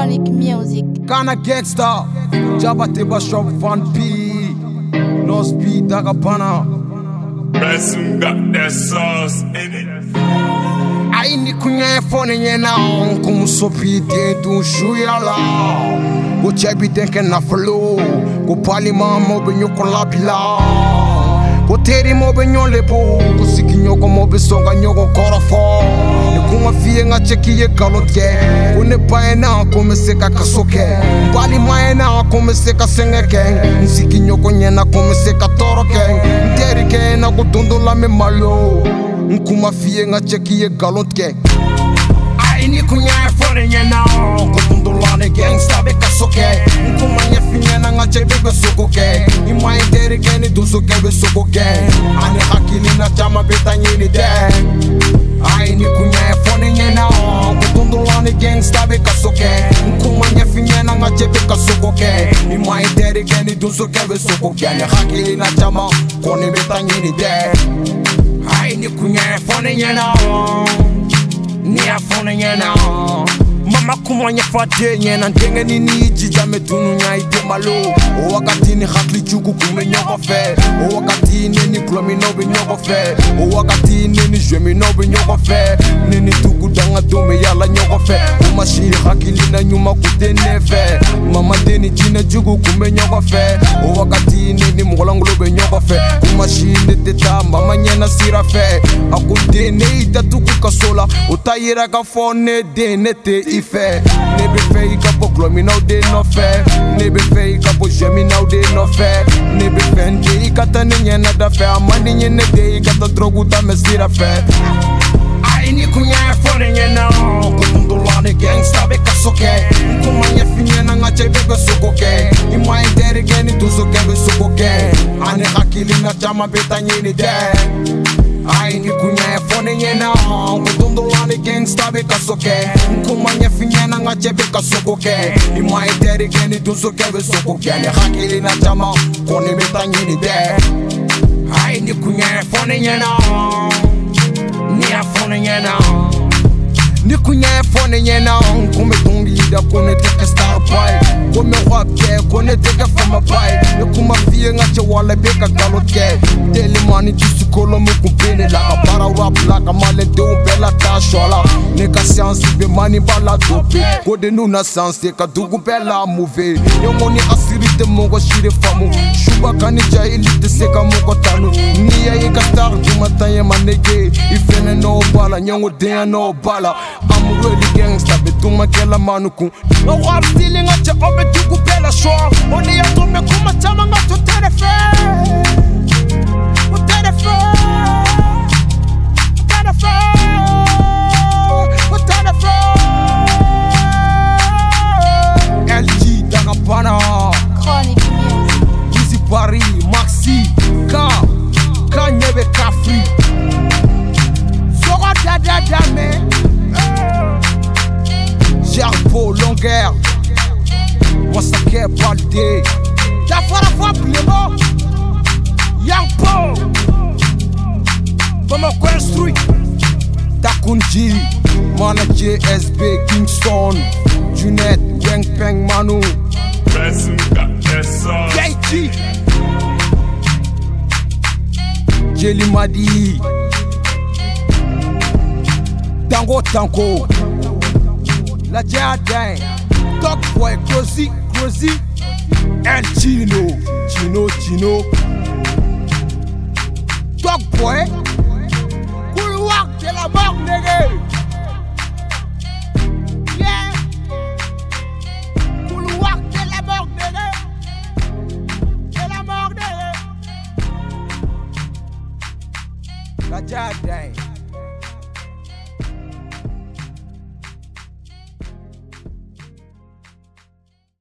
Chronic music. Kana gangsta, Jabate Bashop Van P, Nos B Dagabana. Ransom got that sauce in it. I ni kunya phone nyena on sopi de du shuyala. Go chebi denken na flow, go pali mamo benyo kolapila. Go teri mo benyo lepo, go sikinyo ko mo besonga nyogo korafo. Ne kuma fie nga cheki ye galotye, go ne paena ko me seka kasoke. Pali maena ko me seka sengeke, sikinyo ko nyena ko me seka toroke. Teri ke na go dondola me malo. Nkuma fie nga cheki ye galotye. I ni kunya phone nyena ko dondola ne gangsta be kasoke. Nkuma nya fie na nga chebe be sokoke. Imai teri ke ni duso ke be sokoke. Ane hakili na chama beta nyini de. I ni kunya phone nyena ko dondola ne gangsta be kasoke. Nkuma nya fie na nga chebe kasoke. Imai teri ke ni duso ke be sokoke. Ane hakili na chama ko ne beta nyini de. I ni kunya phone nyena ni afone nyena mama kumanya fate nyena ndenge nini jijame tunu nya ite malo o wakati ni hakli chuku kume nyoko fe o wakati ni klomi no be nyoko fe o wakati ni jemi no be nyoko fe ni tuku danga dome yala nyoko fe o mashiri hakili na nyuma kutene fe mama deni jina jugu kume nyoko fe o wakati ni mgolangulo be nyoko fe o mashiri teta mama nyena sira fe akudene itatuku kasola utayira ka fone dene te ife nebe fe ikapo glomi now de no fe nebe fe ikapo jemi now de no fe nebe fe nde ikata nyena da fe amani nyene de ikata drogu da mesira fe ai ni kunya fone nyena kutundola ne gangsta be kasoke kuma nya finyena nga chebe be sokoke imai dere geni duzo ke be sokoke ane hakili na chama beta nyini de I ni kunya phone nyena kutundola ne gangsta be kasoke kuma nya finyena nga chebe kasokoke imai dere geni duzo ke be sokoke ane hakili na chama kone beta nyini de I ni kunya phone nyena ni afone nyena ni kunya phone nyena kume tungi da kone teke star boy kume wape kone teke fama boy ni kuma fie nga che wala beka galotke tele mani tusikolo mu kumpene la ka para rap la ka male de un bella tashola ne ka science be mani bala dope ko de nuna science ka dugu bella move yo moni asirite mongo shire famu shuba kani jahili te seka mongo tanu ni ya ka star du matanye manege ifene no bala nyongo de no bala I'm really gangsta be tuma kela manuku no rap stealing at your obe dugu bella show oni ya tome kuma chama nga to telefe LG Dagabana Chronic music. Easy Paris Maxi Ka nyebe ka free Sora dada dame Jarpo longueur Wasake Balde Da fara fa plemo Young Po Como construit Takunji Mana JSB Kingston Junet Weng Peng Manu Ransom got that sauce. JG Jelly Madi Tango Tango La Jardin Dog Boy Grozy El Chino Dog Boy Couloir de la mort nègre. Yeah Couloir de la mort nègre. De la mort nègre. La Jardin